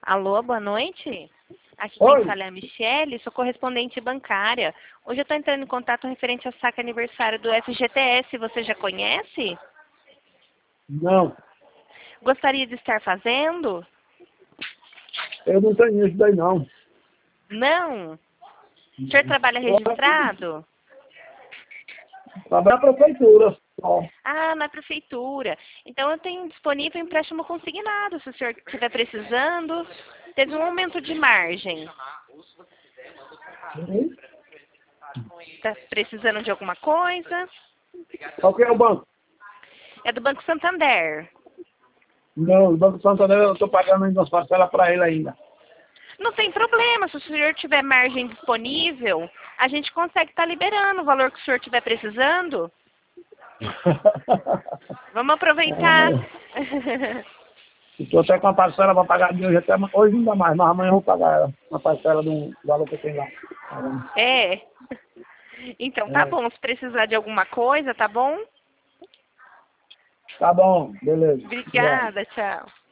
Alô, boa noite. Aqui Oi? quem fala é a Michele, sou correspondente bancária. Hoje eu estou entrando em contato referente ao saque aniversário do FGTS. Você já conhece? Não, Gostaria de estar fazendo? eu não tenho isso daí não. Não? O senhor trabalha registrado? Trabalho na prefeitura. Só. Ah, na prefeitura. Então eu tenho disponível empréstimo consignado, se o senhor estiver precisando. Teve um aumento de margem. Uhum. Está precisando de alguma coisa? Qual que é o banco? É do Banco Santander. Não, o Banco Santander eu estou pagando ainda umas parcelas para ele ainda. Não tem problema, se o senhor tiver margem disponível, a gente consegue estar liberando o valor que o senhor estiver precisando. Vamos aproveitar. Estou até com uma parcela para pagar de hoje, até hoje não dá mais, mas amanhã eu vou pagar ela. Uma parcela do valor que eu tenho lá. É. Então, tá É. bom. Se precisar de alguma coisa, tá bom? Tá bom, beleza. Obrigado. Obrigada, tchau.